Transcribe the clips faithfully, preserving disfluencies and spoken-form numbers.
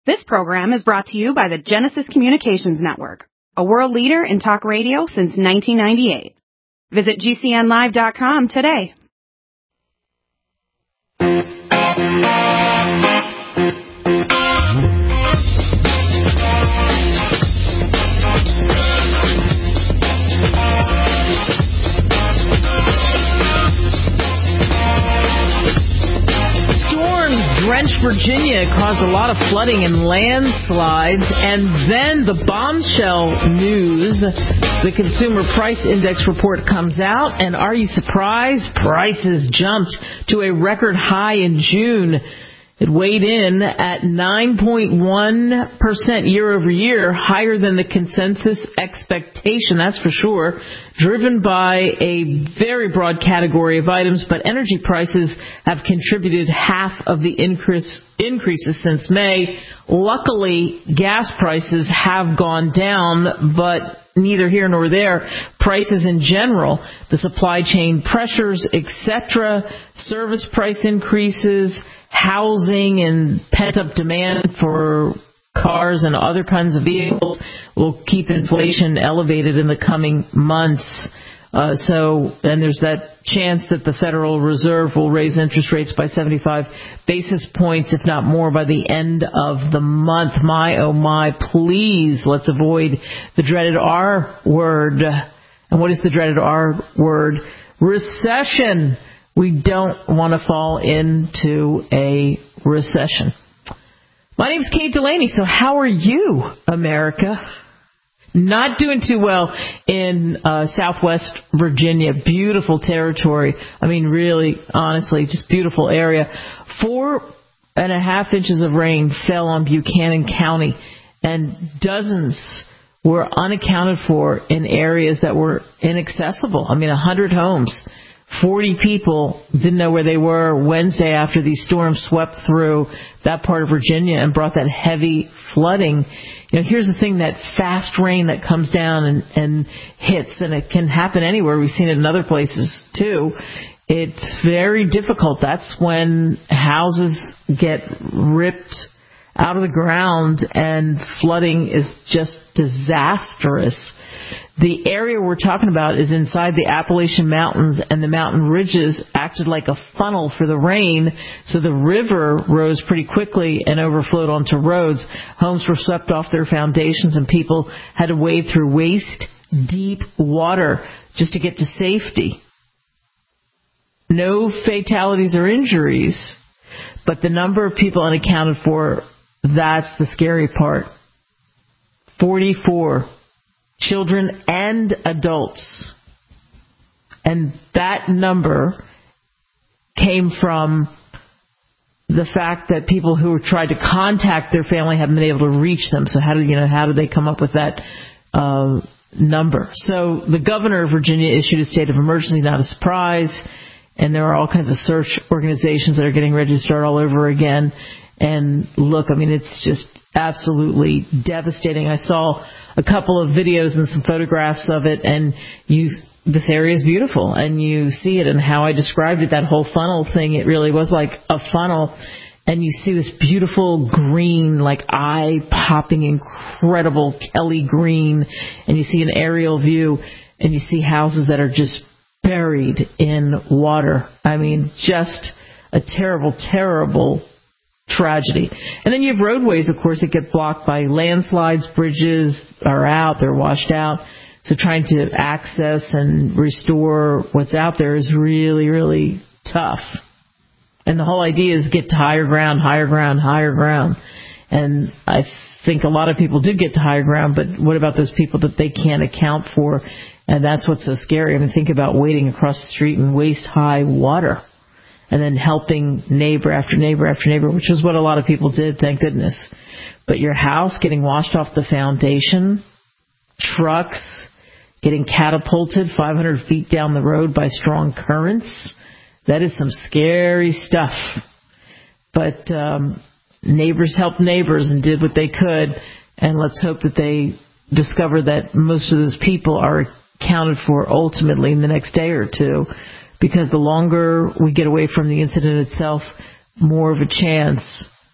This program is brought to you by the Genesis Communications Network, a world leader in talk radio since nineteen ninety-eight. Visit G C N live dot com today. Drenched Virginia caused a lot of flooding and landslides, and then the bombshell news. The Consumer Price Index report comes out, and are you surprised? Prices jumped to a record high in June. It weighed in at nine point one percent year over year, higher than the consensus expectation, that's for sure, driven by a very broad category of items, but energy prices have contributed half of the increase, increases since May. Luckily, gas prices have gone down, but neither here nor there. Prices in general, the supply chain pressures, et cetera, service price increases, housing and pent-up demand for cars and other kinds of vehicles will keep inflation elevated in the coming months. Uh, so, and there's that chance that the Federal Reserve will raise interest rates by seventy-five basis points, if not more, by the end of the month. My, oh my, please, let's avoid the dreaded R word. And what is the dreaded R word? Recession. We don't want to fall into a recession. My name's Kate Delaney. So how are you, America? Not doing too well in uh, Southwest Virginia. Beautiful territory. I mean, really, honestly, just beautiful area. Four and a half inches of rain fell on Buchanan County, and dozens were unaccounted for in areas that were inaccessible. I mean, a hundred homes. forty people didn't know where they were Wednesday after these storms swept through that part of Virginia and brought that heavy flooding. You know, here's the thing, that fast rain that comes down and, and hits, and it can happen anywhere. We've seen it in other places, too. It's very difficult. That's when houses get ripped out of the ground, and flooding is just disastrous. The area we're talking about is inside the Appalachian Mountains, and the mountain ridges acted like a funnel for the rain, so the river rose pretty quickly and overflowed onto roads. Homes were swept off their foundations, and people had to wade through waist-deep water just to get to safety. No fatalities or injuries, but the number of people unaccounted for, that's the scary part. forty-four children and adults. And that number came from the fact that people who tried to contact their family haven't been able to reach them. So how did you know how did they come up with that uh, number? So the governor of Virginia issued a state of emergency, not a surprise. And there are all kinds of search organizations that are getting ready to start all over again. And look, I mean, it's just absolutely devastating. I saw a couple of videos and some photographs of it, and you, this area is beautiful, and you see it, and how I described it, that whole funnel thing, it really was like a funnel, and you see this beautiful green, like eye-popping, incredible Kelly green, and you see an aerial view, and you see houses that are just buried in water. I mean, just a terrible, terrible tragedy. And then you have roadways, of course, that get blocked by landslides. Bridges are out, they're washed out. So trying to access and restore what's out there is really, really tough. And the whole idea is get to higher ground, higher ground, higher ground. And I think a lot of people did get to higher ground, but what about those people that they can't account for? And that's what's so scary. I mean, think about wading across the street in waist-high water, and then helping neighbor after neighbor after neighbor, which is what a lot of people did, thank goodness. But your house getting washed off the foundation, trucks getting catapulted five hundred feet down the road by strong currents, that is some scary stuff. But um, neighbors helped neighbors and did what they could, and let's hope that they discover that most of those people are accounted for ultimately in the next day or two. Because the longer we get away from the incident itself, more of a chance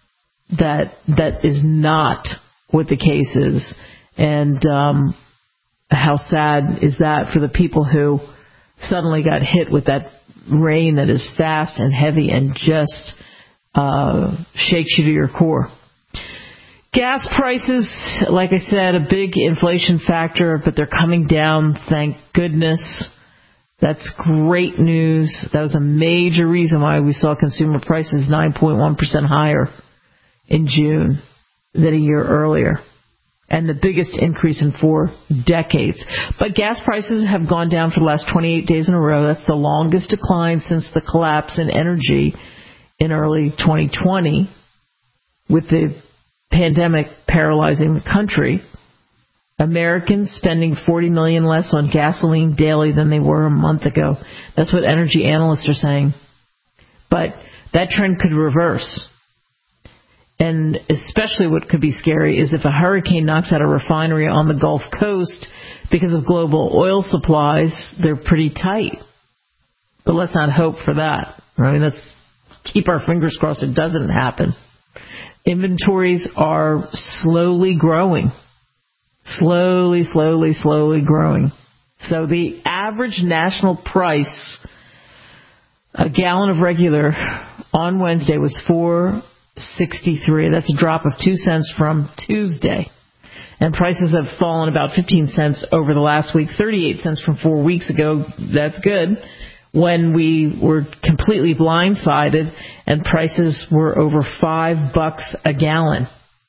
that that is not what the case is. And um, how sad is that for the people who suddenly got hit with that rain that is fast and heavy and just uh, shakes you to your core. Gas prices, like I said, a big inflation factor, but they're coming down, thank goodness. That's great news. That was a major reason why we saw consumer prices nine point one percent higher in June than a year earlier, and the biggest increase in four decades. But gas prices have gone down for the last twenty-eight days in a row. That's the longest decline since the collapse in energy in early twenty twenty, with the pandemic paralyzing the country. Americans spending forty million dollars less on gasoline daily than they were a month ago. That's what energy analysts are saying. But that trend could reverse. And especially what could be scary is if a hurricane knocks out a refinery on the Gulf Coast because of global oil supplies, they're pretty tight. But let's not hope for that. I mean, let's keep our fingers crossed it doesn't happen. Inventories are slowly growing. Slowly, slowly, slowly growing. So the average national price, a gallon of regular on Wednesday was four sixty-three. That's a drop of two cents from Tuesday. And prices have fallen about fifteen cents over the last week, thirty-eight cents from four weeks ago. That's good. When we were completely blindsided and prices were over five bucks a gallon.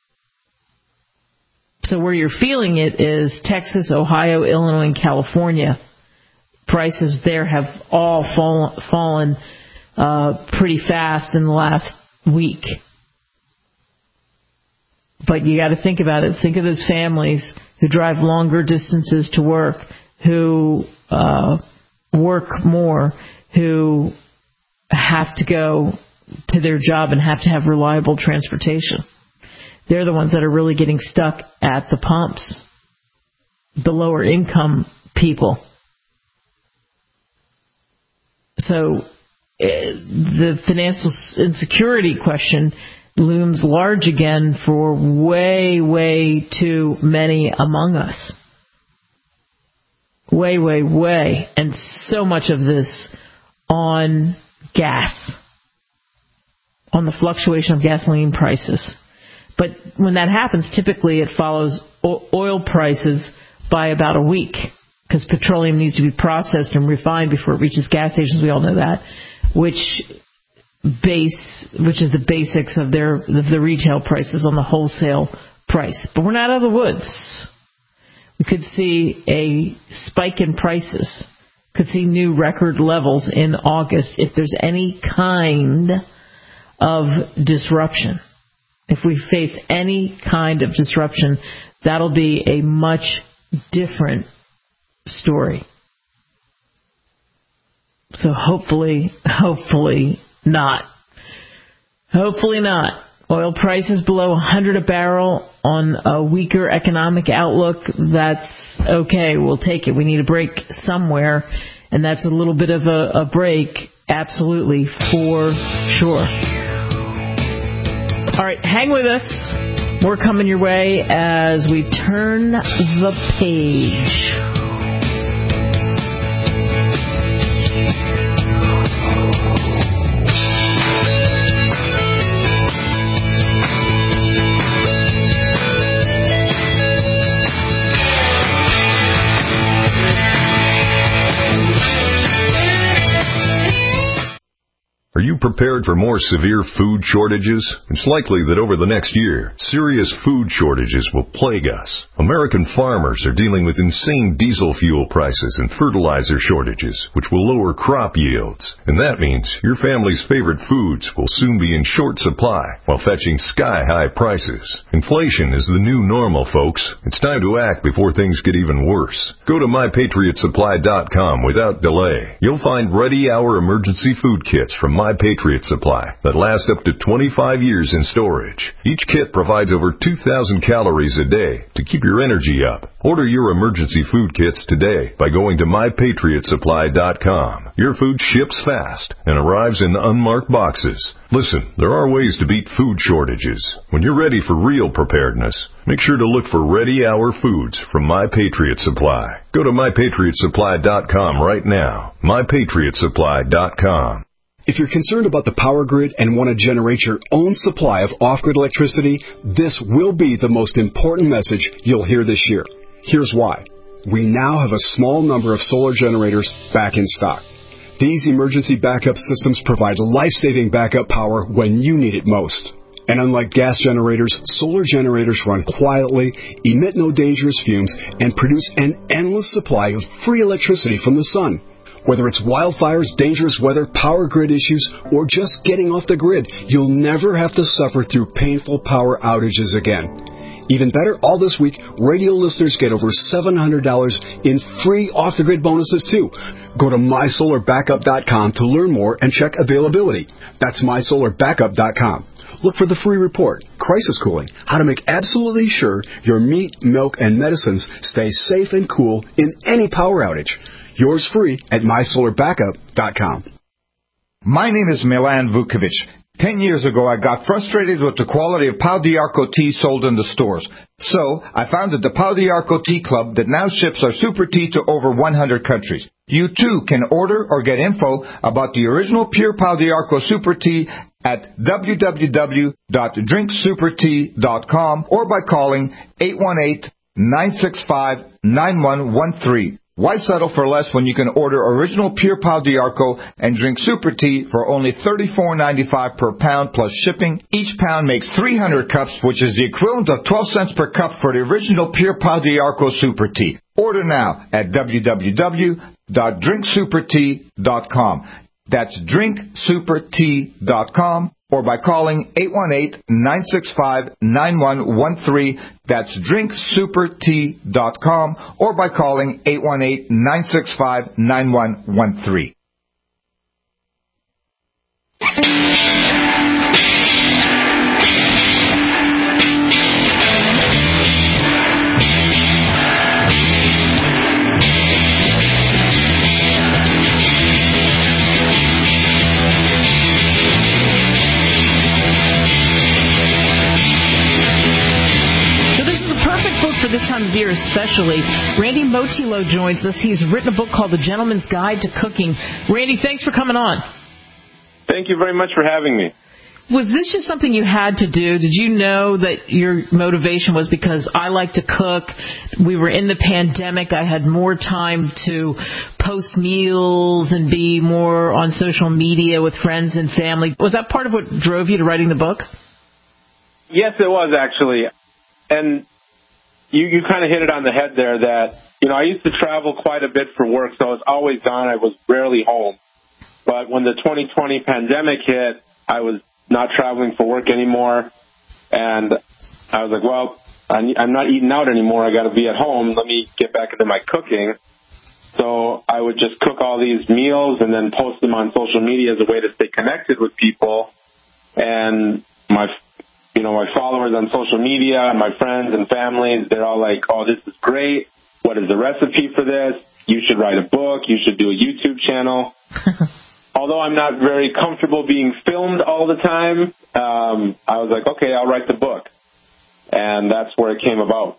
So where you're feeling it is Texas, Ohio, Illinois, and California. Prices there have all fall, fallen uh, pretty fast in the last week. But you got to think about it. Think of those families who drive longer distances to work, who uh, work more, who have to go to their job and have to have reliable transportation. They're the ones that are really getting stuck at the pumps, the lower income people. So uh, the financial insecurity question looms large again for way, way too many among us. Way, way, way. And so much of this on gas, on the fluctuation of gasoline prices. But when that happens, typically it follows oil prices by about a week, because petroleum needs to be processed and refined before it reaches gas stations. We all know that, which base, which is the basics of their of the retail prices on the wholesale price. But we're not out of the woods. We could see a spike in prices, could see new record levels in August if there's any kind of disruption. If we face any kind of disruption, that'll be a much different story. So hopefully, hopefully not. Hopefully not. Oil prices below one hundred a barrel on a weaker economic outlook, that's okay. We'll take it. We need a break somewhere, and that's a little bit of a, a break, absolutely, for sure. All right, hang with us. More coming your way as we turn the page. Are you prepared for more severe food shortages? It's likely that over the next year, serious food shortages will plague us. American farmers are dealing with insane diesel fuel prices and fertilizer shortages, which will lower crop yields. And that means your family's favorite foods will soon be in short supply while fetching sky-high prices. Inflation is the new normal, folks. It's time to act before things get even worse. Go to my patriot supply dot com without delay. You'll find ready-hour emergency food kits from My Patriot Patriot Supply that last up to twenty-five years in storage. Each kit provides over two thousand calories a day to keep your energy up. Order your emergency food kits today by going to my patriot supply dot com. Your food ships fast and arrives in unmarked boxes. Listen, there are ways to beat food shortages. When you're ready for real preparedness, make sure to look for Ready Hour Foods from My Patriot Supply. Go to my patriot supply dot com right now. my patriot supply dot com. If you're concerned about the power grid and want to generate your own supply of off-grid electricity, this will be the most important message you'll hear this year. Here's why. We now have a small number of solar generators back in stock. These emergency backup systems provide life-saving backup power when you need it most. And unlike gas generators, solar generators run quietly, emit no dangerous fumes, and produce an endless supply of free electricity from the sun. Whether it's wildfires, dangerous weather, power grid issues, or just getting off the grid, you'll never have to suffer through painful power outages again. Even better, all this week, radio listeners get over seven hundred dollars in free off-the-grid bonuses, too. Go to my solar backup dot com to learn more and check availability. That's my solar backup dot com. Look for the free report, Crisis Cooling, how to make absolutely sure your meat, milk, and medicines stay safe and cool in any power outage. Yours free at my solar backup dot com. My name is Milan Vukovic. Ten years ago, I got frustrated with the quality of Pau d'Arco tea sold in the stores. So, I founded the Pau d'Arco Tea Club that now ships our super tea to over one hundred countries. You, too, can order or get info about the original pure Pau d'Arco super tea at w w w dot drink super tea dot com or by calling eight one eight, nine six five, nine one one three. Why settle for less when you can order original pure Pau d'Arco and drink super tea for only thirty-four ninety-five per pound plus shipping? Each pound makes three hundred cups, which is the equivalent of twelve cents per cup for the original pure Pau d'Arco super tea. Order now at w w w dot drink super tea dot com. That's drink super tea dot com or by calling eight one eight, nine six five, nine one one three. That's drink super tea dot com or by calling eight one eight, nine six five, nine one one three. For this time of year especially, Randy Motilo joins us. He's written a book called The Gentleman's Guide to Cooking. Randy, thanks for coming on. Thank you very much for having me. Was this just something you had to do? Did you know that your motivation was because I like to cook? We were in the pandemic. I had more time to post meals and be more on social media with friends and family. Was that part of what drove you to writing the book? Yes, it was, actually. And You, you kind of hit it on the head there that, you know, I used to travel quite a bit for work, so I was always gone. I was rarely home. But when the twenty twenty pandemic hit, I was not traveling for work anymore. And I was like, well, I'm not eating out anymore. I got to be at home. Let me get back into my cooking. So I would just cook all these meals and then post them on social media as a way to stay connected with people. And my You know, my followers on social media, my friends and families, they're all like, oh, this is great. What is the recipe for this? You should write a book. You should do a YouTube channel. Although I'm not very comfortable being filmed all the time, um, I was like, okay, I'll write the book. And that's where it came about.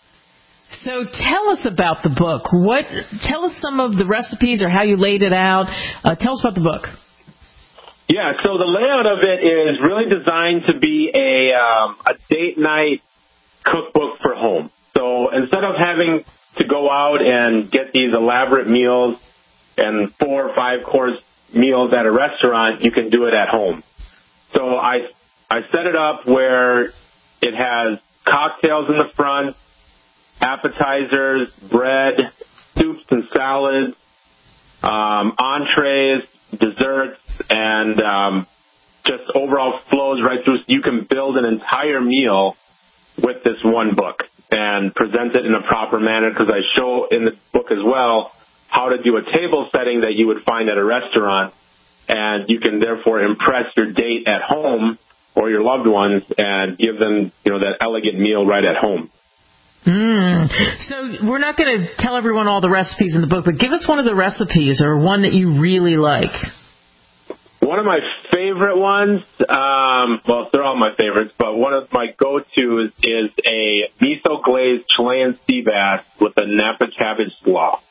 So tell us about the book. What? Tell us some of the recipes or how you laid it out. Uh, tell us about the book. Yeah, so the layout of it is really designed to be a um, a date night cookbook for home. So instead of having to go out and get these elaborate meals and four or five course meals at a restaurant, you can do it at home. So I I set it up where it has cocktails in the front, appetizers, bread, soups and salads, um, entrees, desserts, and um, just overall flows right through. So you can build an entire meal with this one book and present it in a proper manner, because I show in the book as well how to do a table setting that you would find at a restaurant and you can therefore impress your date at home or your loved ones and give them, you know, that elegant meal right at home. Mm. So we're not going to tell everyone all the recipes in the book, but give us one of the recipes or one that you really like. One of my favorite ones, um, well, they're all my favorites, but one of my go-tos is a miso-glazed Chilean sea bass with a Napa cabbage slaw.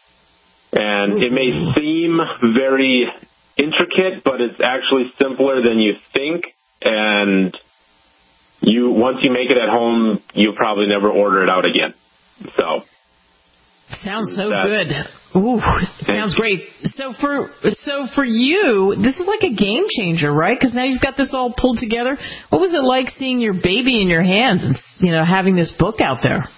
And it may seem very intricate, but it's actually simpler than you think. And you once you make it at home, you'll probably never order it out again. So sounds so good. Ooh, sounds great. So for so for you, this is like a game changer, right? Because now you've got this all pulled together. What was it like seeing your baby in your hands and, you know, having this book out there?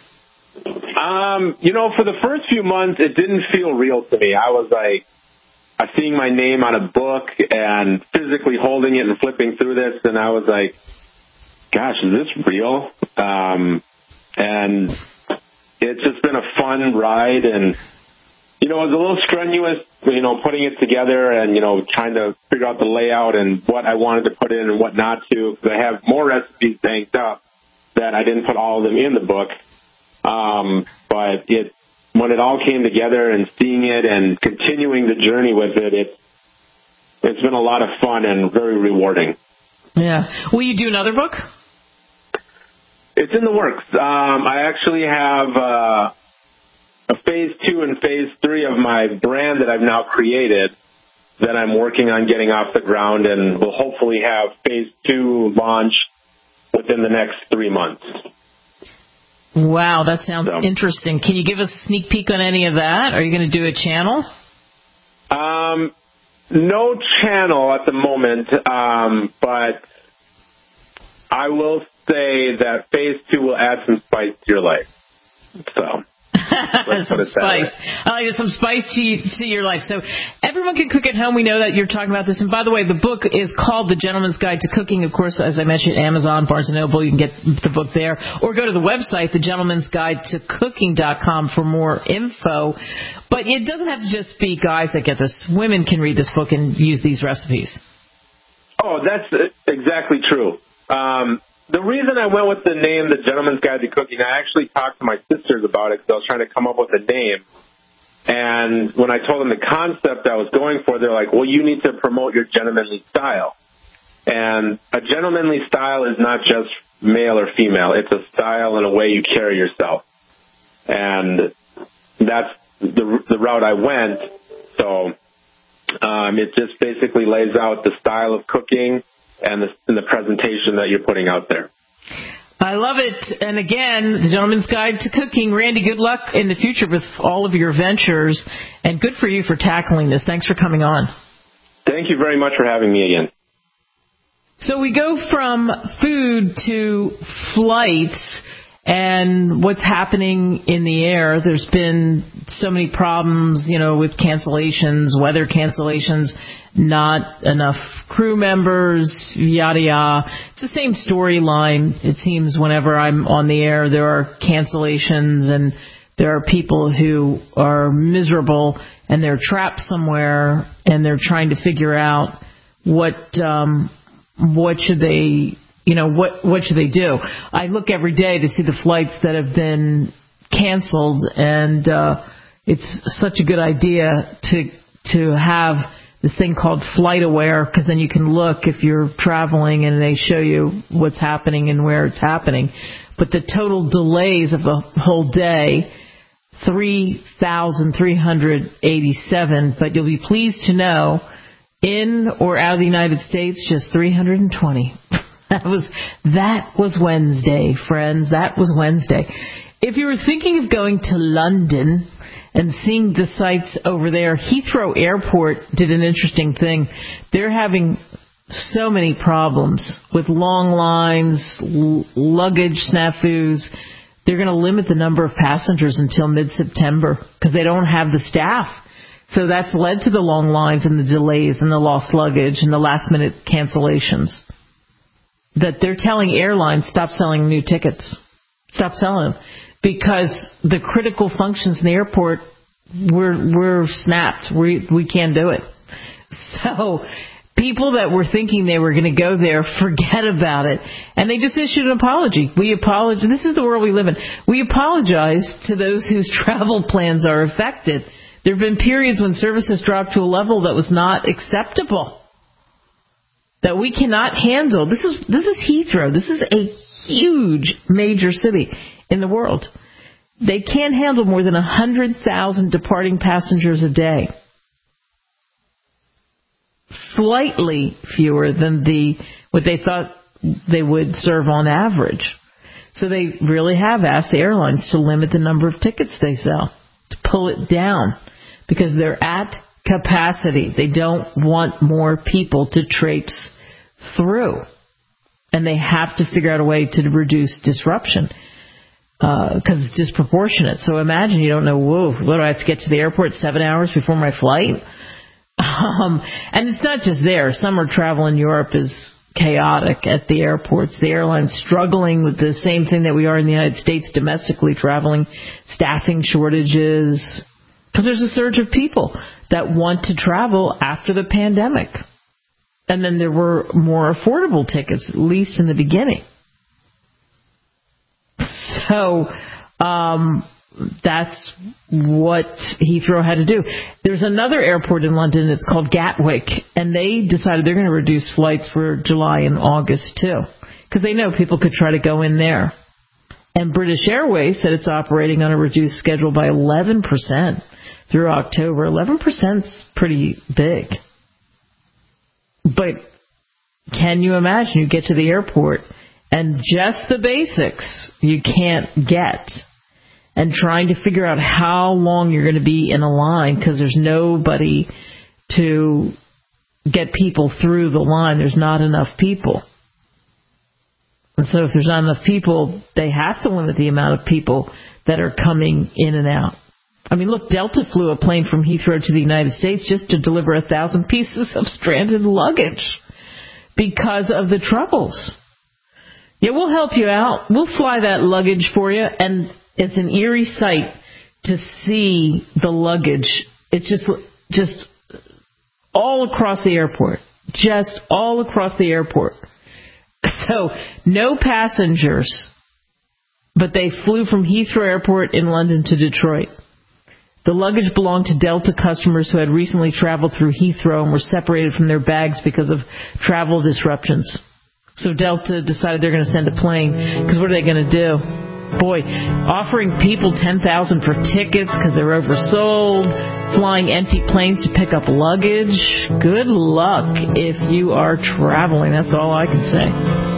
Um, you know, for the first few months, it didn't feel real to me. I was like, I seeing my name on a book and physically holding it and flipping through this, and I was like, gosh, is this real? Um, and it's just been a fun ride, and, you know, it was a little strenuous, you know, putting it together and, you know, trying to figure out the layout and what I wanted to put in and what not to, because I have more recipes banked up that I didn't put all of them in the book. Um, but it, when it all came together and seeing it and continuing the journey with it, it, it's been a lot of fun and very rewarding. Yeah. Will you do another book? It's in the works. Um, I actually have uh, a phase two and phase three of my brand that I've now created that I'm working on getting off the ground, and we'll hopefully have phase two launch within the next three months. Wow, that sounds so, interesting. Can you give us a sneak peek on any of that? Are you going to do a channel? Um, no channel at the moment, um, but I will say that phase two will add some spice to your life. So some spice. I like it, some spice to you, to your life. So everyone can cook at home. We know that you're talking about this. And by the way, the book is called The Gentleman's Guide to Cooking. Of course, as I mentioned, Amazon, Barnes and Noble, you can get the book there. Or go to the website, the gentleman's guide to cooking dot com, for more info. But it doesn't have to just be guys that get this. Women can read this book and use these recipes. Oh, that's exactly true. Um, the reason I went with the name The Gentleman's Guide to Cooking, I actually talked to my sisters about it because I was trying to come up with a name. And when I told them the concept I was going for, they're like, well, you need to promote your gentlemanly style. And a gentlemanly style is not just male or female. It's a style and a way you carry yourself. And that's the, the route I went. So um, it just basically lays out the style of cooking and the, and the presentation that you're putting out there. I love it. And again, The Gentleman's Guide to Cooking. Randy, good luck in the future with all of your ventures, and good for you for tackling this. Thanks for coming on. Thank you very much for having me again. So we go from food to flights and what's happening in the air. There's been so many problems, you know, with cancellations, weather cancellations, not enough crew members, yada, yada. It's the same storyline. It seems whenever I'm on the air, there are cancellations and there are people who are miserable and they're trapped somewhere and they're trying to figure out what, um, what should they, you know, what, what should they do? I look every day to see the flights that have been canceled, and, uh, it's such a good idea to, to have this thing called FlightAware, because then you can look if you're traveling and they show you what's happening and where it's happening. But the total delays of the whole day, three thousand three hundred eighty-seven, but you'll be pleased to know, in or out of the United States, just three hundred twenty. That was, that was Wednesday, friends. That was Wednesday. If you were thinking of going to London and seeing the sights over there, Heathrow Airport did an interesting thing. They're having so many problems with long lines, l- luggage snafus. They're going to limit the number of passengers until mid-September because they don't have the staff. So that's led to the long lines and the delays and the lost luggage and the last-minute cancellations. That they're telling airlines, stop selling new tickets. Stop selling them. Because the critical functions in the airport, we're, we're snapped. We, we can't do it. So people that were thinking they were going to go there, forget about it. And they just issued an apology. We apologize. This is the world we live in. We apologize to those whose travel plans are affected. There have been periods when services dropped to a level that was not acceptable, that we cannot handle. This is this is Heathrow. This is a huge major city in the world. They can't handle more than one hundred thousand departing passengers a day. Slightly fewer than the what they thought they would serve on average. So they really have asked the airlines to limit the number of tickets they sell, to pull it down, because they're at capacity. They don't want more people to traipse through. And they have to figure out a way to reduce disruption, because uh, it's disproportionate. So imagine you don't know, whoa, what do I have to get to the airport seven hours before my flight? Um, and it's not just there. Summer travel in Europe is chaotic at the airports. The airline's struggling with the same thing that we are in the United States domestically traveling, staffing shortages, because there's a surge of people that want to travel after the pandemic. And then there were more affordable tickets, at least in the beginning. So um, that's what Heathrow had to do. There's another airport in London, it's called Gatwick, and they decided they're going to reduce flights for July and August too, because they know people could try to go in there. And British Airways said it's operating on a reduced schedule by eleven percent through October. eleven percent is pretty big. But can you imagine you get to the airport and just the basics you can't get, and trying to figure out how long you're going to be in a line because there's nobody to get people through the line. There's not enough people. And so if there's not enough people, they have to limit the amount of people that are coming in and out. I mean, look, Delta flew a plane from Heathrow to the United States just to deliver a thousand pieces of stranded luggage because of the troubles. Yeah, we'll help you out. We'll fly that luggage for you. And it's an eerie sight to see the luggage. It's just, just all across the airport. Just all across the airport. So, no passengers, but they flew from Heathrow Airport in London to Detroit. The luggage belonged to Delta customers who had recently traveled through Heathrow and were separated from their bags because of travel disruptions. So Delta decided they're going to send a plane, because what are they going to do? Boy, offering people ten thousand dollars for tickets because they're oversold, flying empty planes to pick up luggage. Good luck if you are traveling. That's all I can say.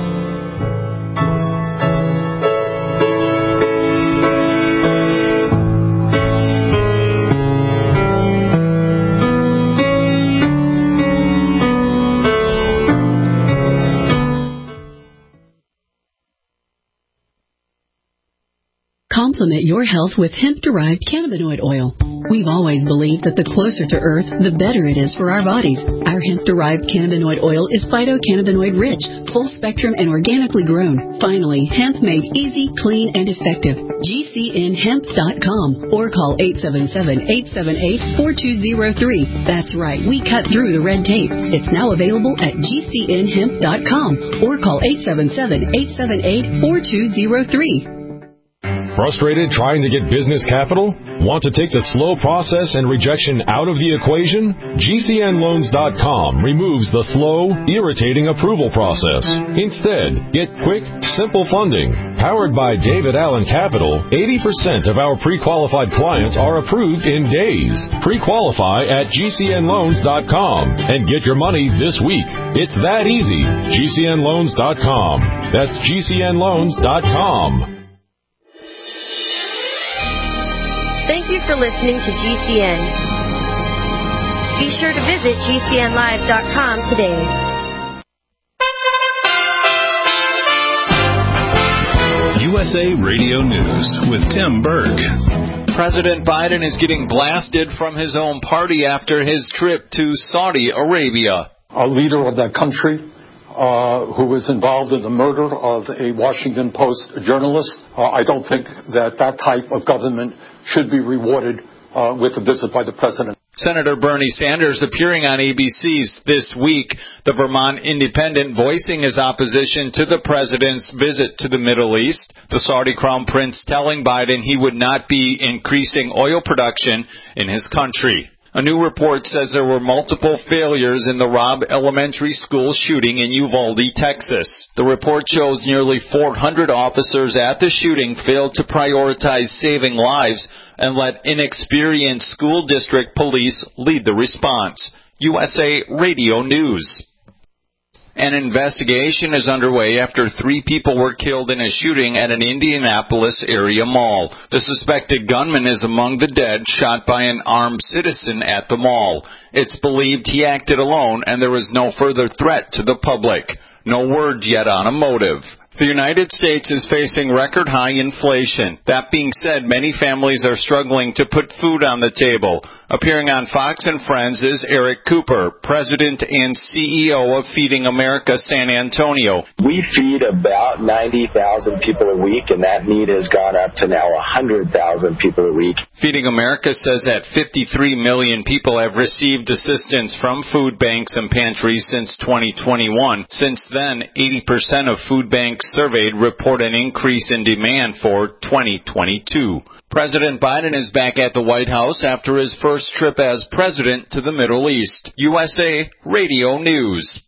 Complement your health with hemp-derived cannabinoid oil. We've always believed that the closer to Earth, the better it is for our bodies. Our hemp-derived cannabinoid oil is phytocannabinoid-rich, full-spectrum, and organically grown. Finally, hemp made easy, clean, and effective. G C N hemp dot com or call eight seven seven, eight seven eight, four two zero three. That's right, we cut through the red tape. It's now available at G C N hemp dot com or call eight seven seven, eight seven eight, four two zero three. Frustrated trying to get business capital? Want to take the slow process and rejection out of the equation? G C N loans dot com removes the slow, irritating approval process. Instead, get quick, simple funding. Powered by David Allen Capital, eighty percent of our pre-qualified clients are approved in days. Pre-qualify at G C N loans dot com and get your money this week. It's that easy. G C N loans dot com. That's G C N loans dot com. Thank you for listening to G C N. Be sure to visit G C N live dot com today. U S A Radio News with Tim Berg. President Biden is getting blasted from his own party after his trip to Saudi Arabia. A leader of that country uh, who was involved in the murder of a Washington Post journalist, uh, I don't think that that type of government should be rewarded uh, with a visit by the president. Senator Bernie Sanders appearing on A B C's This Week, the Vermont Independent voicing his opposition to the president's visit to the Middle East. The Saudi Crown Prince telling Biden he would not be increasing oil production in his country. A new report says there were multiple failures in the Robb Elementary School shooting in Uvalde, Texas. The report shows nearly four hundred officers at the shooting failed to prioritize saving lives and let inexperienced school district police lead the response. U S A Radio News. An investigation is underway after three people were killed in a shooting at an Indianapolis area mall. The suspected gunman is among the dead, shot by an armed citizen at the mall. It's believed he acted alone and there was no further threat to the public. No word yet on a motive. The United States is facing record high inflation. That being said, many families are struggling to put food on the table. Appearing on Fox and Friends is Eric Cooper, President and C E O of Feeding America San Antonio. We feed about ninety thousand people a week, and that need has gone up to now one hundred thousand people a week. Feeding America says that fifty-three million people have received assistance from food banks and pantries since twenty twenty-one. Since then, eighty percent of food banks surveyed report an increase in demand for twenty twenty-two. President Biden is back at the White House after his first trip as president to the Middle East. U S A Radio News.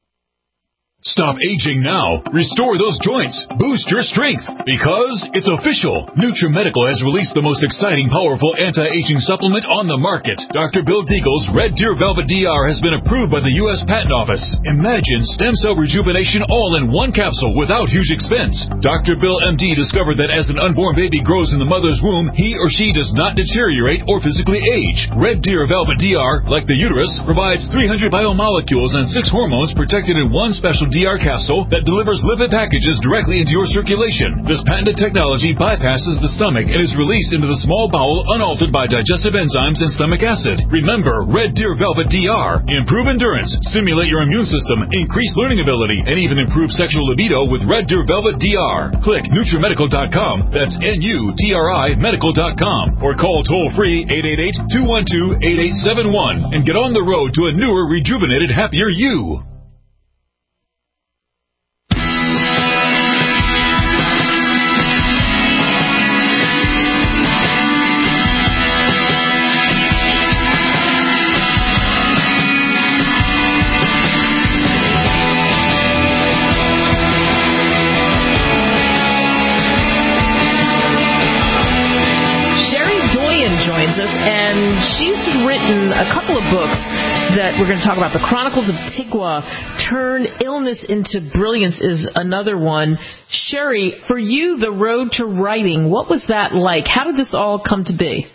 Stop aging now. Restore those joints. Boost your strength. Because it's official. NutriMedical has released the most exciting, powerful anti-aging supplement on the market. Doctor Bill Deagle's Red Deer Velvet D R has been approved by the U S Patent Office. Imagine stem cell rejuvenation all in one capsule without huge expense. Doctor Bill M D discovered that as an unborn baby grows in the mother's womb, he or she does not deteriorate or physically age. Red Deer Velvet D R, like the uterus, provides three hundred biomolecules and six hormones protected in one special D R capsule that delivers lipid packages directly into your circulation. This patented technology bypasses the stomach and is released into the small bowel unaltered by digestive enzymes and stomach acid. Remember, Red Deer Velvet D R. Improve endurance, stimulate your immune system, increase learning ability, and even improve sexual libido with Red Deer Velvet D R. Click NutriMedical dot com. That's N U T R I medical dot com. Or call toll-free eight eight eight, two one two, eight eight seven one and get on the road to a newer, rejuvenated, happier you. And she's written a couple of books that we're going to talk about. The Chronicles of Tigwa, Turn Illness into Brilliance is another one. Sherry, for you, the road to writing, what was that like? How did this all come to be?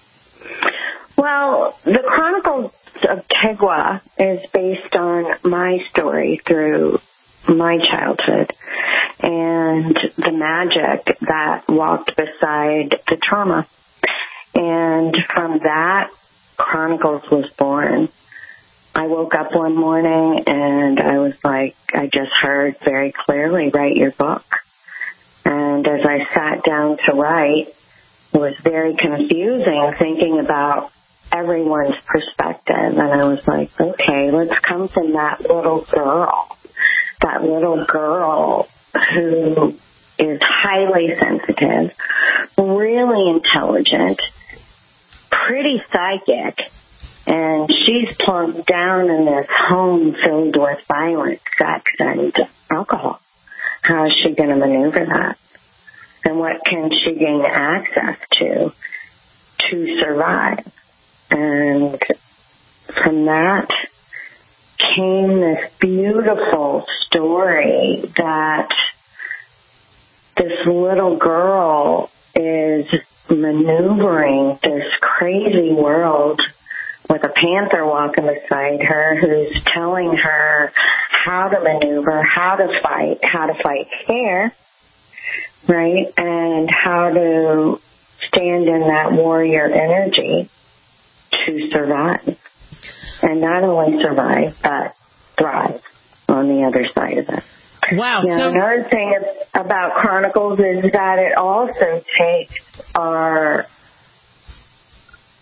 Well, the Chronicles of Tigwa is based on my story through my childhood and the magic that walked beside the trauma. And from that, Chronicles was born. I woke up one morning and I was like, I just heard very clearly, write your book. And as I sat down to write, it was very confusing thinking about everyone's perspective. And I was like, okay, let's come from that little girl, that little girl who is highly sensitive, really intelligent, pretty psychic, and she's plunked down in this home filled with violence, sex, and alcohol. How is she going to maneuver that? And what can she gain access to to survive? And from that came this beautiful story that this little girl is maneuvering this crazy world with a panther walking beside her who's telling her how to maneuver, how to fight, how to fight fair, right, and how to stand in that warrior energy to survive. And not only survive, but thrive on the other side of it. Wow. You know, so another thing about Chronicles is that it also takes our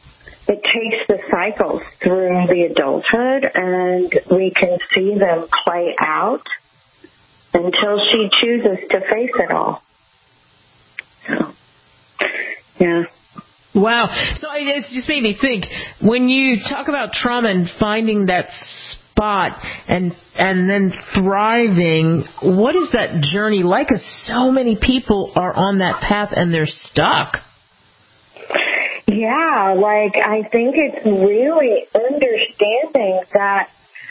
it takes the cycles through the adulthood, and we can see them play out until she chooses to face it all. So, yeah. Wow. So it just made me think, when you talk about trauma and finding that spot and and then thriving, what is that journey like? Because so many people are on that path and they're stuck. Yeah, like, I think it's really understanding that,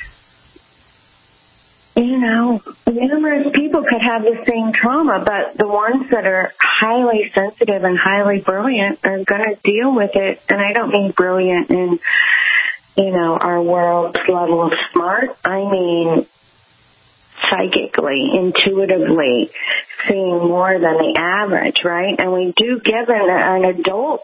you know, numerous people could have the same trauma, but the ones that are highly sensitive and highly brilliant are going to deal with it. And I don't mean brilliant in, you know, our world's level of smart. I mean psychically, intuitively, seeing more than the average, right? And we do give an, an adult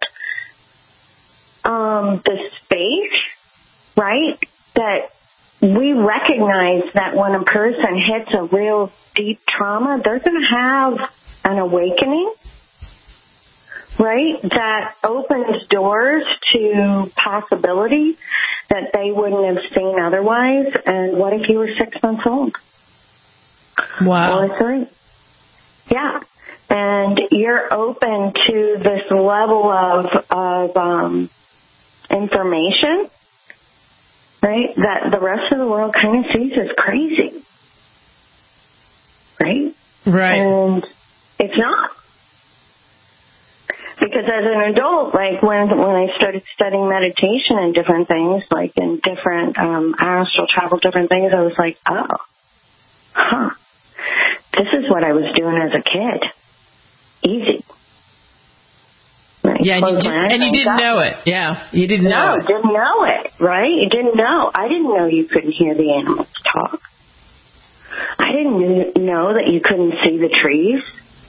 um, the space, right, that we recognize that when a person hits a real deep trauma, they're going to have an awakening, right, that opens doors to possibility that they wouldn't have seen otherwise. And what if you were six months old? Wow. Or three? Yeah. And you're open to this level of, of um, information, right, that the rest of the world kind of sees as crazy. Right? Right. And it's not. Because as an adult, like when when I started studying meditation and different things, like in different um, astral travel, different things, I was like, oh, huh, this is what I was doing as a kid. Easy. Right. Yeah, and you, just, and you didn't know it. Yeah, you didn't know no, it. didn't know it, right? You didn't know. I didn't know you couldn't hear the animals talk. I didn't know that you couldn't see the trees,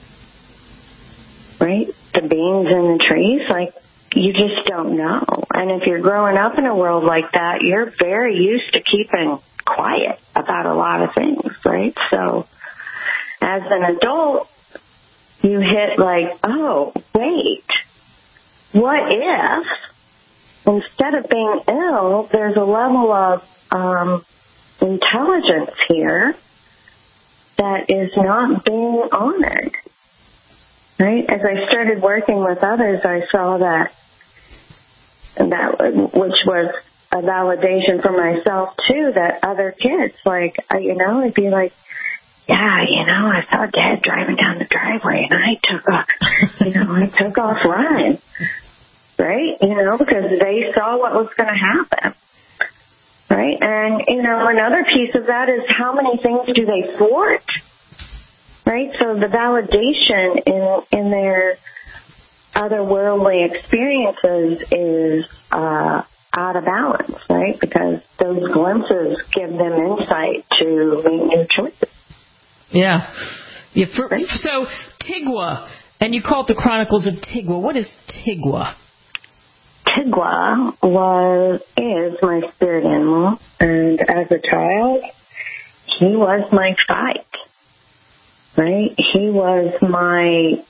right? The beings in the trees, like, you just don't know. And if you're growing up in a world like that, you're very used to keeping quiet about a lot of things, right? So as an adult, you hit like, oh, wait, what if instead of being ill, there's a level of um, intelligence here that is not being honored, right? As I started working with others, I saw that, that which was a validation for myself, too, that other kids, like, you know, it'd be like, yeah, you know, I saw Dad driving down the driveway, and I took off, you know, I took off running, right? You know, because they saw what was going to happen, right? And, you know, another piece of that is how many things do they thwart, right? So the validation in in their otherworldly experiences is uh, out of balance, right? Because those glimpses give them insight to make new choices. Yeah. yeah for, so, Tigwa, and you call it the Chronicles of Tigwa. What is Tigwa? Tigwa was, is my spirit animal, and as a child, he was my fight, right? He was my,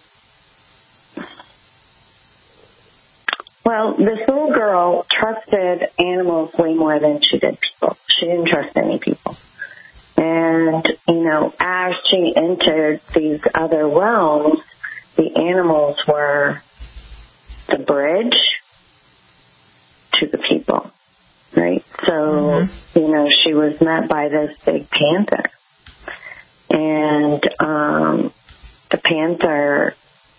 well, this little girl trusted animals way more than she did people. She didn't trust any people. And, you know, as she entered these other realms, the animals were the bridge to the people, right? So, mm-hmm. you know, she was met by this big panther. And um, the panther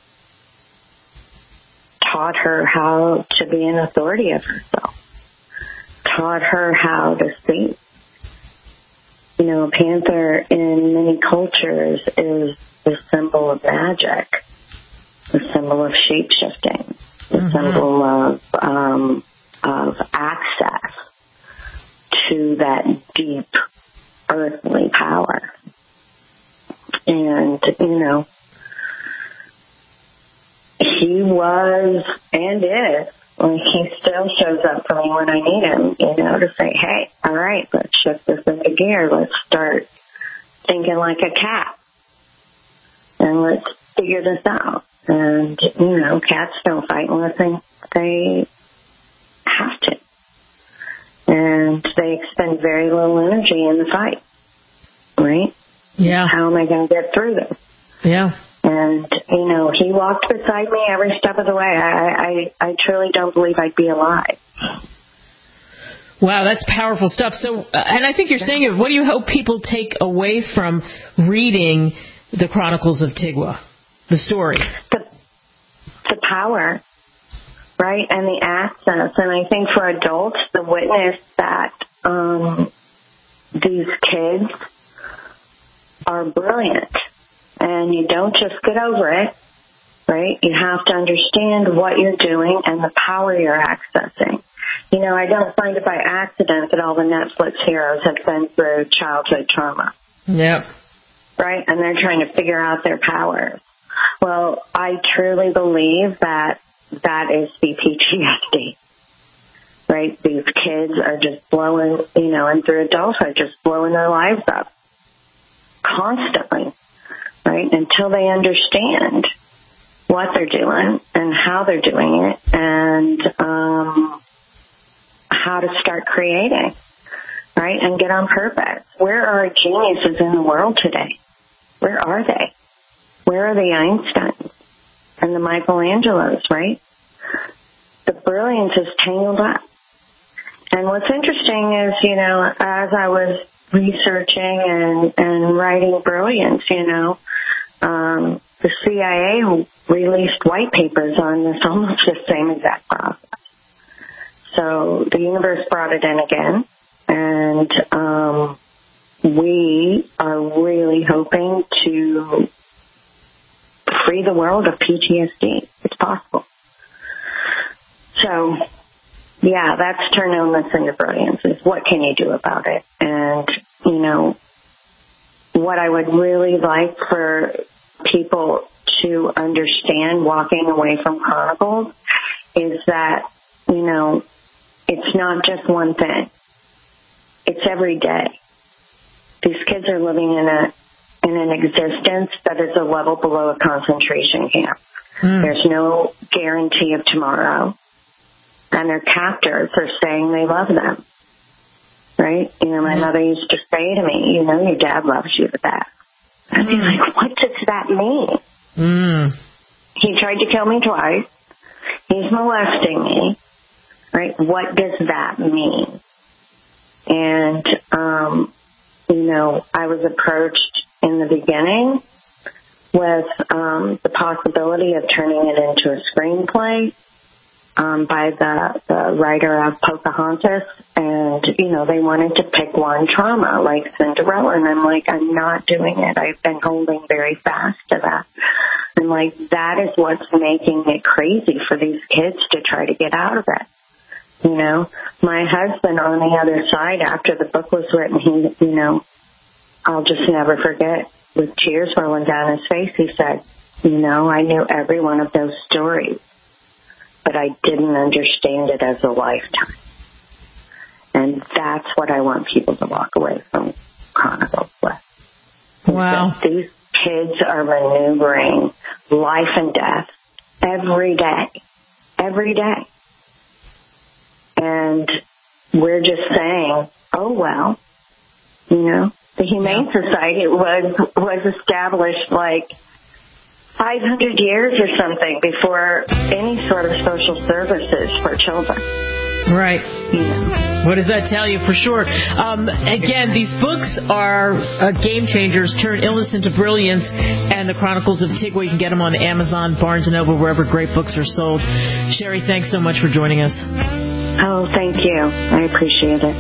taught her how to be an authority of herself, taught her how to see. You know, a panther in many cultures is the symbol of magic, the symbol of shape-shifting, the mm-hmm. symbol of um, of access to that deep earthly power. And, you know, he was and is, like, he still shows up for me when I need him, you know, to say, hey, all right, let's shift this into gear. Let's start thinking like a cat. And let's figure this out. And, you know, cats don't fight unless they, they have and they expend very little energy in the fight, right? Yeah. How am I going to get through this? Yeah. And, you know, he walked beside me every step of the way. I, I, I truly don't believe I'd be alive. Wow, that's powerful stuff. So, uh, and I think you're saying, what do you hope people take away from reading the Chronicles of Tigwa, the story? The, the power, right, and the access. And I think for adults, the witness that um, these kids are brilliant. And you don't just get over it, right? You have to understand what you're doing and the power you're accessing. You know, I don't find it by accident that all the Netflix heroes have been through childhood trauma. Yep. Right? And they're trying to figure out their powers. Well, I truly believe that that is the P T S D. Right? These kids are just blowing, you know, and through adulthood, just blowing their lives up constantly. Right, until they understand what they're doing and how they're doing it and um, how to start creating, right, and get on purpose. Where are geniuses in the world today? Where are they? Where are the Einsteins and the Michelangelos, right? The brilliance is tangled up. And what's interesting is, you know, as I was researching and, and writing brilliance, you know, um, the C I A released white papers on this almost the same exact process. So the universe brought it in again, and um, we are really hoping to free the world of P T S D. It's possible. So, yeah, that's turn illness into brilliance, is what can you do about it? And, you know, what I would really like for people to understand walking away from Chronicles is that, you know, it's not just one thing. It's every day. These kids are living in a in an existence that is a level below a concentration camp. Mm. There's no guarantee of tomorrow. And their captors are saying they love them. Right? You know, my mm. mother used to say to me, you know, your dad loves you to death. I'd be mm. like, what does that mean? Mm. He tried to kill me twice. He's molesting me. Right? What does that mean? And, um, you know, I was approached in the beginning with um, the possibility of turning it into a screenplay um, by the, the writer of Pocahontas. And, you know, they wanted to pick one trauma like Cinderella. And I'm like, I'm not doing it. I've been holding very fast to that. And, like, that is what's making it crazy for these kids to try to get out of it. You know, my husband on the other side, after the book was written, he, you know, I'll just never forget, with tears rolling down his face, he said, you know, I knew every one of those stories, but I didn't understand it as a lifetime. And that's what I want people to walk away from Chronicles with. Wow. These kids are maneuvering life and death every day, every day. And we're just saying, oh, well, you know, the Humane Society was was established like five hundred years or something before any sort of social services for children. Right. You know. What does that tell you? For sure. Um, again, these books are uh, game changers, turn illness into brilliance, and the Chronicles of Tigwa. You can get them on Amazon, Barnes and Noble, wherever great books are sold. Sherry, thanks so much for joining us. Oh, thank you. I appreciate it.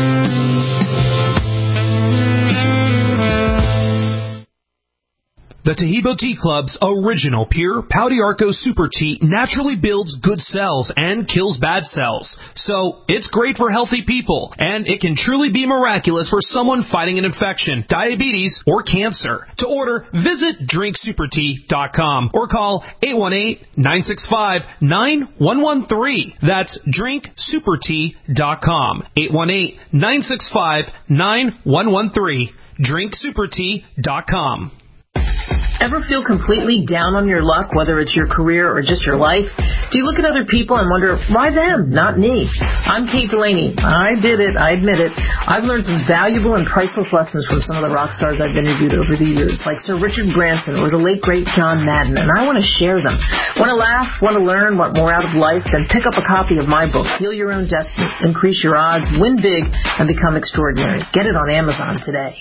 The The Taheebo Tea Club's original pure Pau d'Arco Super Tea naturally builds good cells and kills bad cells. So it's great for healthy people, and it can truly be miraculous for someone fighting an infection, diabetes, or cancer. To order, visit drink super tea dot com or call eight one eight, nine six five, nine one one three. That's drink super tea dot com. eight one eight, nine six five, nine one one three. drink super tea dot com. Ever feel completely down on your luck, whether it's your career or just your life? Do you look at other people and wonder, why them, not me? I'm Kate Delaney. I did it. I admit it. I've learned some valuable and priceless lessons from some of the rock stars I've interviewed over the years, like Sir Richard Branson or the late, great John Madden, and I want to share them. Want to laugh? Want to learn? Want more out of life? Then pick up a copy of my book, Heal Your Own Destiny, Increase Your Odds, Win Big, and Become Extraordinary. Get it on Amazon today.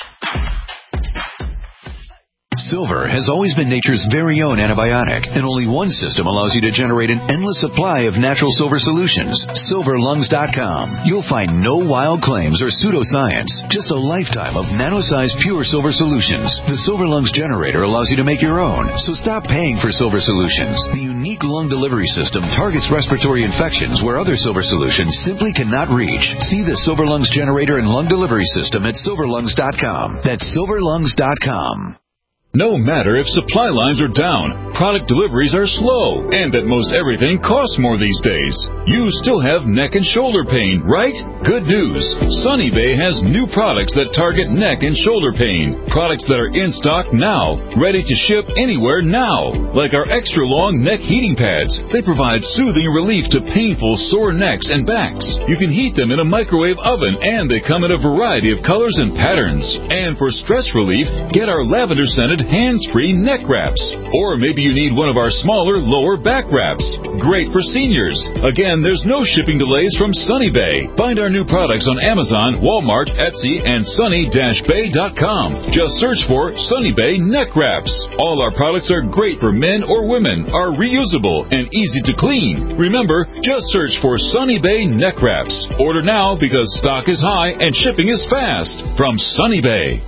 Silver has always been nature's very own antibiotic, and only one system allows you to generate an endless supply of natural silver solutions. silver lungs dot com. You'll find no wild claims or pseudoscience, just a lifetime of nano-sized pure silver solutions. The Silver Lungs generator allows you to make your own, so stop paying for silver solutions. The unique lung delivery system targets respiratory infections where other silver solutions simply cannot reach. See the Silver Lungs generator and lung delivery system at silver lungs dot com. That's silver lungs dot com. No matter if supply lines are down, product deliveries are slow, and that most everything costs more these days, you still have neck and shoulder pain, right? Good news. Sunny Bay has new products that target neck and shoulder pain. Products that are in stock now, ready to ship anywhere now. Like our extra long neck heating pads. They provide soothing relief to painful sore necks and backs. You can heat them in a microwave oven, and they come in a variety of colors and patterns. And for stress relief, get our lavender scented hands-free neck wraps. Or maybe you need one of our smaller lower back wraps. Great for seniors. Again, there's no shipping delays from Sunny Bay. Find our new products on Amazon, Walmart, Etsy, and sunny dash bay dot com. Just search for Sunny Bay neck wraps. All our products are great for men or women, are reusable, and easy to clean. Remember, just search for Sunny Bay neck wraps. Order now because stock is high and shipping is fast. From Sunny Bay.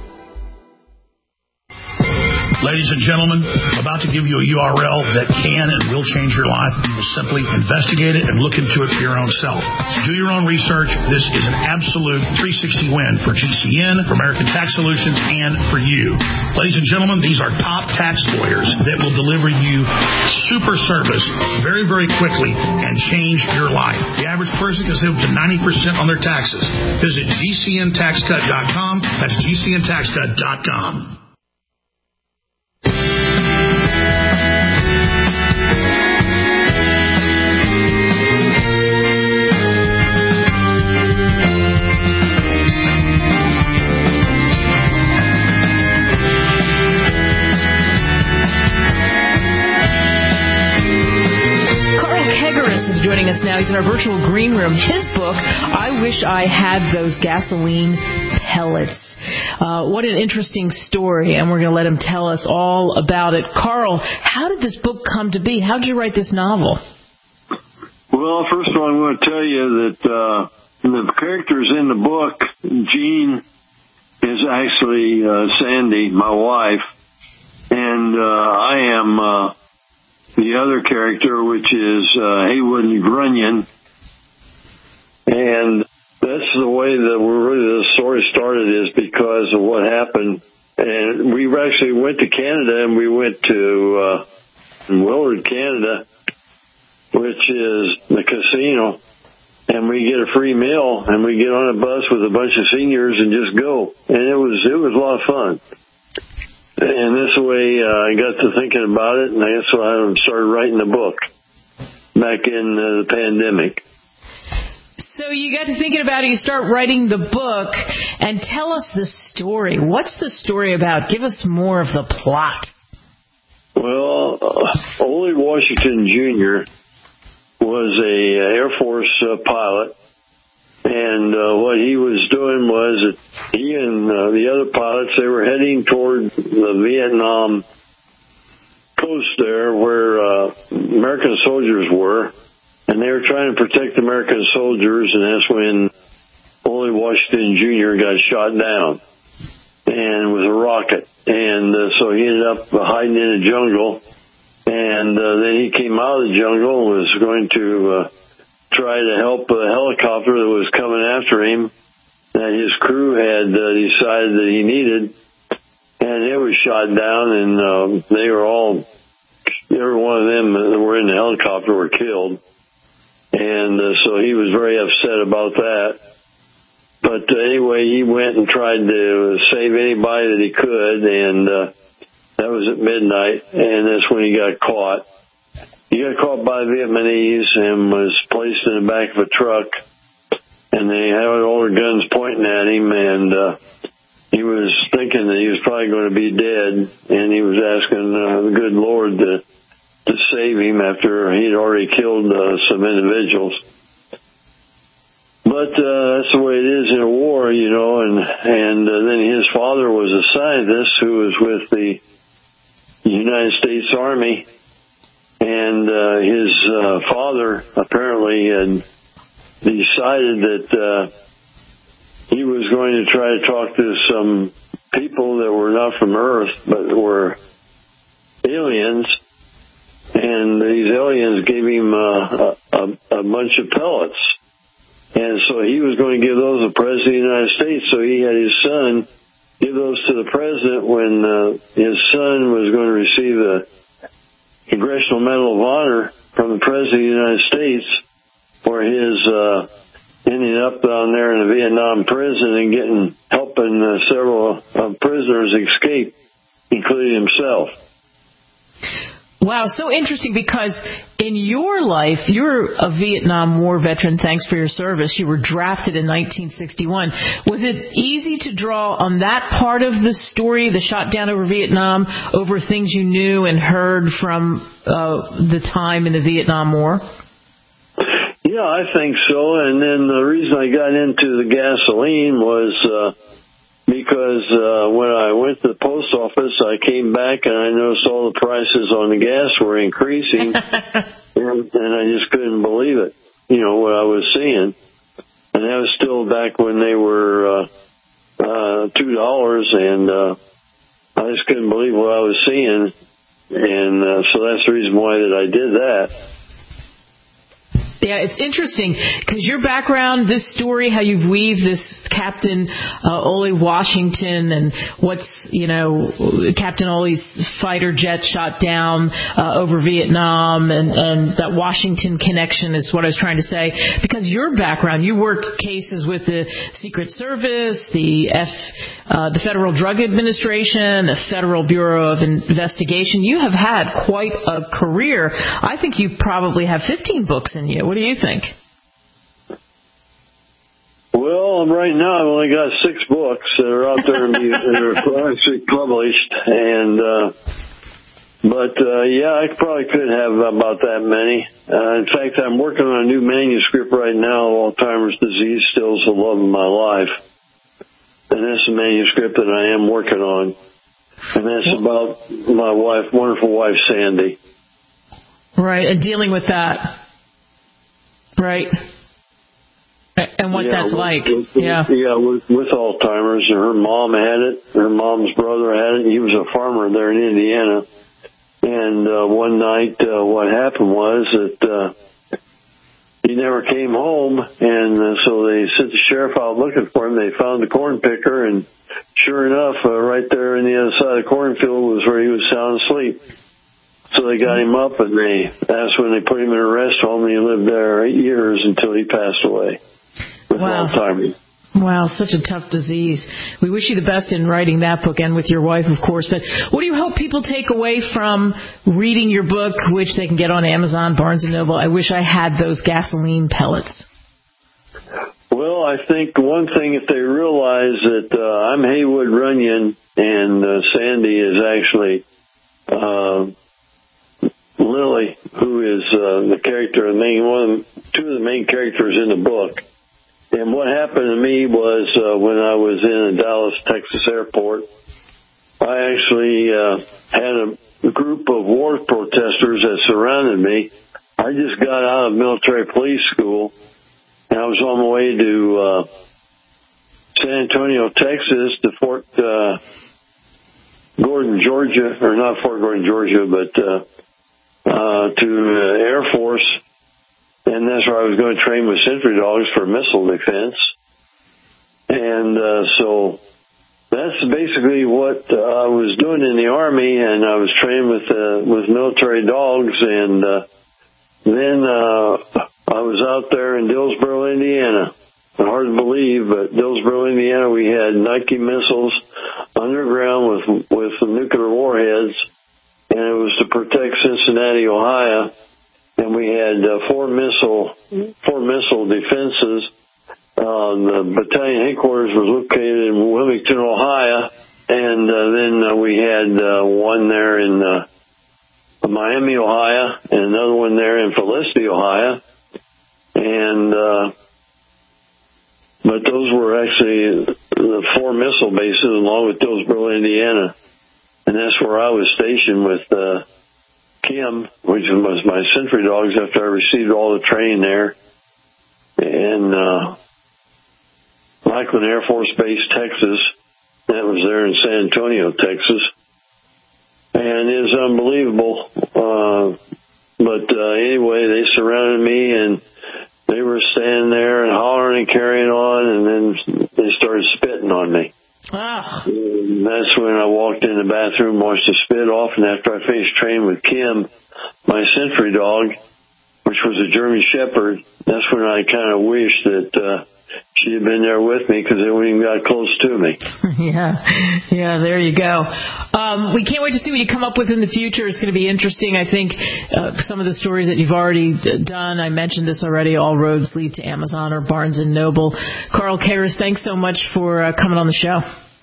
Ladies and gentlemen, I'm about to give you a U R L that can and will change your life. You will simply investigate it and look into it for your own self. Do your own research. This is an absolute three sixty win for G C N, for American Tax Solutions, and for you. Ladies and gentlemen, these are top tax lawyers that will deliver you super service very, very quickly and change your life. The average person can save up to ninety percent on their taxes. Visit G C N tax cut dot com. That's G C N tax cut dot com. Joining us now. He's in our virtual green room. His book, I Wish I Had Those Gasoline Pellets. Uh, what an interesting story, and we're going to let him tell us all about it. Carl, how did this book come to be? How did you write this novel? Well, first of all, I'm going to tell you that uh, the characters in the book, Jean is actually uh, Sandy, my wife, and uh, I am... Uh, the other character, which is uh, Haywood and Grunion. And that's the way that we're really the story started, is because of what happened. And we actually went to Canada, and we went to uh, Willard, Canada, which is the casino. And we get a free meal, and we get on a bus with a bunch of seniors and just go. And it was it was a lot of fun. And this way, uh, I got to thinking about it, and that's why I started writing the book back in uh, the pandemic. So you got to thinking about it, you start writing the book, and tell us the story. What's the story about? Give us more of the plot. Well, uh, Ole Washington Junior was a Air Force uh, pilot. And uh, what he was doing was that he and uh, the other pilots, they were heading toward the Vietnam coast there where uh, American soldiers were. And they were trying to protect American soldiers, and that's when Ole Washington Junior got shot down. and it was a rocket. And uh, so he ended up hiding in a jungle. And uh, then he came out of the jungle and was going to uh, try to help a helicopter that was coming after him that his crew had uh, decided that he needed. And it was shot down, and uh, they were all, every one of them that were in the helicopter were killed. And uh, so he was very upset about that. But uh, anyway, he went and tried to save anybody that he could, and uh, that was at midnight, and that's when he got caught. He got caught by Vietnamese and was placed in the back of a truck, and they had all their guns pointing at him, and uh, he was thinking that he was probably going to be dead, and he was asking uh, the good Lord to, to save him after he'd already killed uh, some individuals. But uh, that's the way it is in a war, you know, and, and uh, then his father was a scientist who was with the United States Army, and uh, his uh, father apparently had decided that uh, he was going to try to talk to some people that were not from Earth, but were aliens, and these aliens gave him uh, a, a bunch of pellets. And so he was going to give those to the President of the United States, so he had his son give those to the President when uh, his son was going to receive the Congressional Medal of Honor from the President of the United States for his uh, ending up down there in a Vietnam prison and getting helping uh, several uh, prisoners escape, including himself. Wow, so interesting, because in your life, you're a Vietnam War veteran, thanks for your service. You were drafted in nineteen sixty-one. Was it easy to draw on that part of the story, the shot down over Vietnam, over things you knew and heard from uh, the time in the Vietnam War? Yeah, I think so. And then the reason I got into the gasoline was uh, because uh, when I went to the post office, I came back and I noticed all the prices on the gas were increasing, and, and I just couldn't believe it, you know, what I was seeing. And that was still back when they were uh, uh, two dollars, and uh, I just couldn't believe what I was seeing. And uh, so that's the reason why that I did that. Yeah, it's interesting because your background, this story, how you've weaved this Captain uh, Ole Washington and what's, you know, Captain Ole's fighter jet shot down uh, over Vietnam, and, and that Washington connection is what I was trying to say. Because your background, you worked cases with the Secret Service, the F, uh, the Federal Drug Administration, the Federal Bureau of Investigation. You have had quite a career. I think you probably have fifteen books in you. What do you think? Well, right now I've only got six books that are out there that are actually published, and uh, but uh, yeah, I probably could have about that many. Uh, in fact, I'm working on a new manuscript right now. Alzheimer's disease still is the love of my life, and that's a manuscript that I am working on, and that's about my wife, wonderful wife, Sandy. Right, and dealing with that. Right. And what yeah, that's with, like. With, yeah. Yeah, with, with Alzheimer's. And her mom had it. Her mom's brother had it. He was a farmer there in Indiana. And uh, one night, uh, what happened was that uh, he never came home. And uh, so they sent the sheriff out looking for him. They found the corn picker. And sure enough, uh, right there on the other side of the cornfield was where he was sound asleep. So they got him up, and they that's when they put him in a rest home, and he lived there eight years until he passed away with wow. Alzheimer's. Wow, such a tough disease. We wish you the best in writing that book, and with your wife, of course. But what do you hope people take away from reading your book, which they can get on Amazon, Barnes and Noble? I wish I had those gasoline pellets. Well, I think one thing, if they realize that uh, I'm Haywood Runyon, and uh, Sandy is actually... Uh, Lily, who is uh, the character, the main one, two of the main characters in the book. And what happened to me was uh, when I was in a Dallas, Texas airport, I actually uh, had a group of war protesters that surrounded me. I just got out of military police school, and I was on my way to uh, San Antonio, Texas, to Fort uh, Gordon, Georgia, or not Fort Gordon, Georgia, but uh, uh, to uh, Air Force, and that's where I was going to train with sentry dogs for missile defense. And uh, so that's basically what uh, I was doing in the Army, and I was trained with uh, with military dogs, and uh, then uh, I was out there in Dillsboro, Indiana. Hard to believe, but Dillsboro, Indiana, we had Nike missiles underground with with nuclear warheads, and it was to protect Cincinnati, Ohio. And we had uh, four missile four missile defenses. Uh, the battalion headquarters was located in Wilmington, Ohio, and uh, then uh, we had uh, one there in uh, Miami, Ohio, and another one there in Felicity, Ohio, and uh, but those were actually the four missile bases along with Dillsboro, Indiana, and that's where I was stationed with uh, Kim, which was my sentry dogs after I received all the training there, and uh, Lackland Air Force Base, Texas. That was there in San Antonio, Texas. And it was unbelievable. Uh, but uh, anyway, they surrounded me, and they were standing there and hollering and carrying on, and then they started spitting on me. Ah. And that's when I walked in the bathroom, washed the spit off, and after I finished training with Kim, my sentry dog, which was a German Shepherd, that's when I kind of wished that uh, she had been there with me, because they wouldn't even got close to me. yeah, yeah, there you go. Um, we can't wait to see what you come up with in the future. It's going to be interesting. I think uh, some of the stories that you've already d- done, I mentioned this already, all roads lead to Amazon or Barnes and Noble. Carl Karras, thanks so much for uh, coming on the show.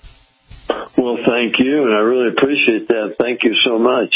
Well, thank you, and I really appreciate that. Thank you so much.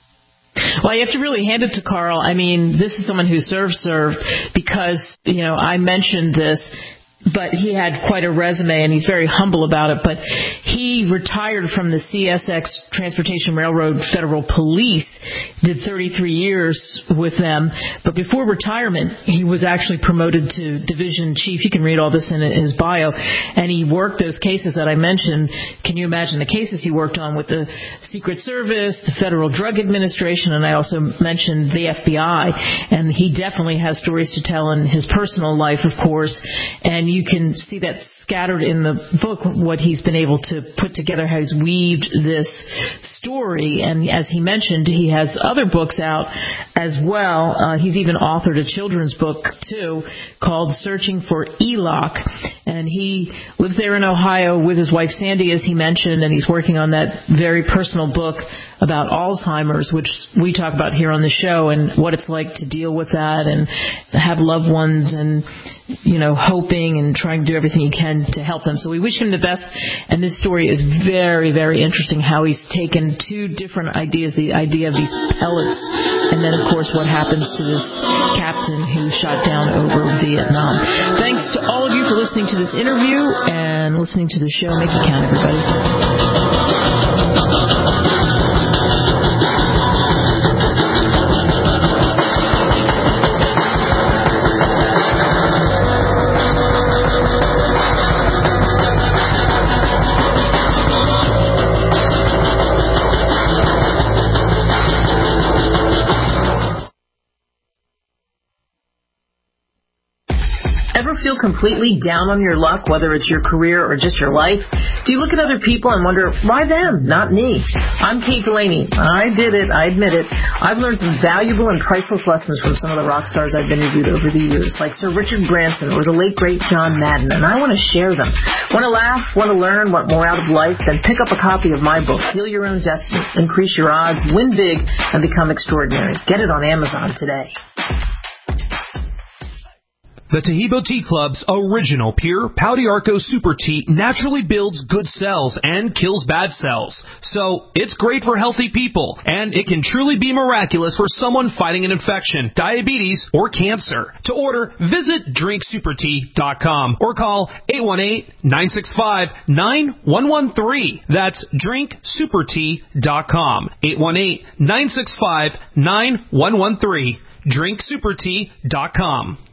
Well, you have to really hand it to Carl. I mean, this is someone who served, served, because, you know, I mentioned this, but he had quite a resume, and he's very humble about it. But he retired from the C S X Transportation Railroad Federal Police, did thirty-three years with them. But before retirement, he was actually promoted to division chief. You can read all this in his bio. And he worked those cases that I mentioned. Can you imagine the cases he worked on with the Secret Service, the Federal Drug Administration, and I also mentioned the F B I. And he definitely has stories to tell in his personal life, of course. And you can see that scattered in the book, what he's been able to put together, how he's weaved this story. And as he mentioned, he has other books out as well. Uh, he's even authored a children's book, too, called Searching for E L O C. And he lives there in Ohio with his wife, Sandy, as he mentioned, and he's working on that very personal book about Alzheimer's, which we talk about here on the show, and what it's like to deal with that and have loved ones and, you know, hoping and trying to do everything he can to help them. So we wish him the best. And this story is very, very interesting, how he's taken two different ideas, the idea of these pellets, and then, of course, what happens to this captain who shot down over Vietnam. Thanks to all of you for listening to this interview and listening to the show. Make it count, everybody. Ever feel completely down on your luck, whether it's your career or just your life? Do you look at other people and wonder, why them, not me? I'm Kate Delaney. I did it. I admit it. I've learned some valuable and priceless lessons from some of the rock stars I've interviewed over the years, like Sir Richard Branson or the late, great John Madden, and I want to share them. Want to laugh? Want to learn? Want more out of life? Then pick up a copy of my book, Deal Your Own Destiny. Increase your odds, win big, and become extraordinary. Get it on Amazon today. The Taheebo Tea Club's original pure Pau d'Arco Super Tea naturally builds good cells and kills bad cells. So it's great for healthy people, and it can truly be miraculous for someone fighting an infection, diabetes, or cancer. To order, visit drink super tea dot com or call eight one eight, nine six five, nine one one three. That's drink super tea dot com. eight one eight, nine six five, nine one one three. drink super tea dot com.